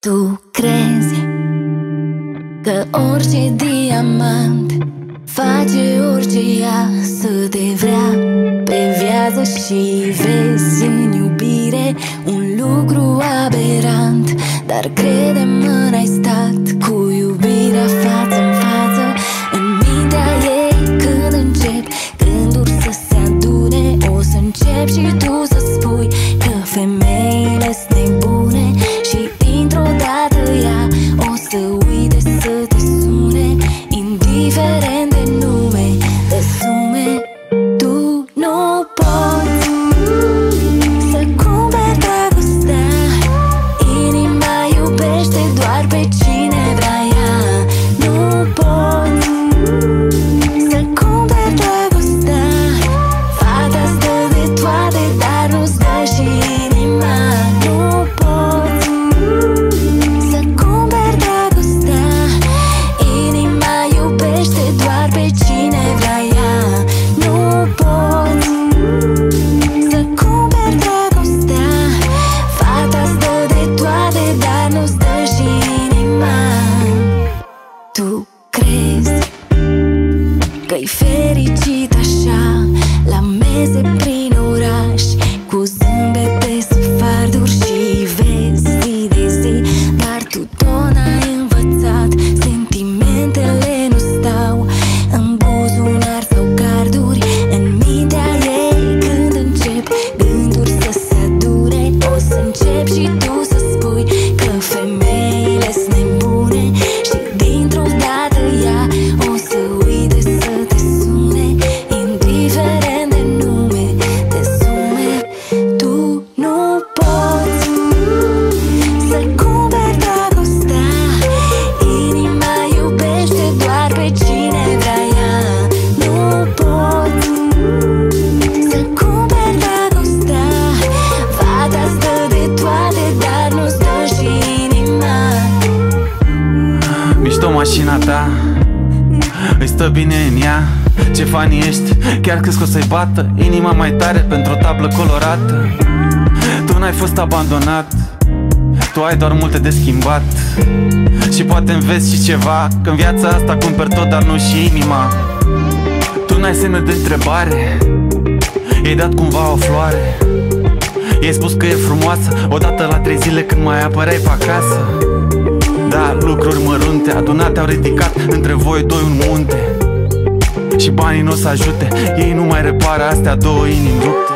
Tu crezi că orice diamant face orice ea să te vrea pe viață și vezi în iubire un lucru aberant. Dar crede-mă, n-ai stat cu iubirea față în față. În mintea ei când încep gânduri să se adune, o să încep și tu să spui că femeile-s nebune și dintr-o dată ea o să uite să te sune, indiferent de nume, de sume. Tu nu poți să cumperi dragostea, inima iubește doar pe cine vrea ea. Nu poți să cumperi dragostea, fata stă de toate, dar nu-ți dă și inima. Nu poți să cumperi dragostea, inima iubește doar pe cine vrea ea. Nu poți să cumperi dragostea, fata stă de toate, dar nu-ți dă și inima. Tu crezi că-i fericit așa, la mese prin oraș, cu zâmbete sub farduri și vezi zi de zi. Dar tu tot n-ai învățat, sentimentele nu stau în buzunar sau carduri. În mintea ei când încep gânduri să se adune, o să încep și tu să spui că femeile-s nebune și dintr-o dată ea o să uite să te sune, indiferent de nume, de sume. Tu nu poți să cumperi dragostea, inima iubește doar pe cine vrea ea. Nu poți să cumperi dragostea, fata stă de toate, dar nu-ți dă și inima. Mișto mașina ta, îi stă bine în ea. Ce funny ești, chiar crezi că o să-i bată inima mai tare pentru o tablă colorată. Tu n-ai fost abandonat, tu ai doar multe de schimbat. Și poate înveți și ceva, că în viața asta cumperi tot, dar nu și inima. Tu n-ai semne de întrebare, i-ai dat cumva o floare, i-ai spus că e frumoasă odată la 3 zile când mai apăreai pe acasă. Da, lucruri mărunte adunate au ridicat între voi doi un munte, și banii nu o să ajute, ei nu mai repară astea două inimi rupte.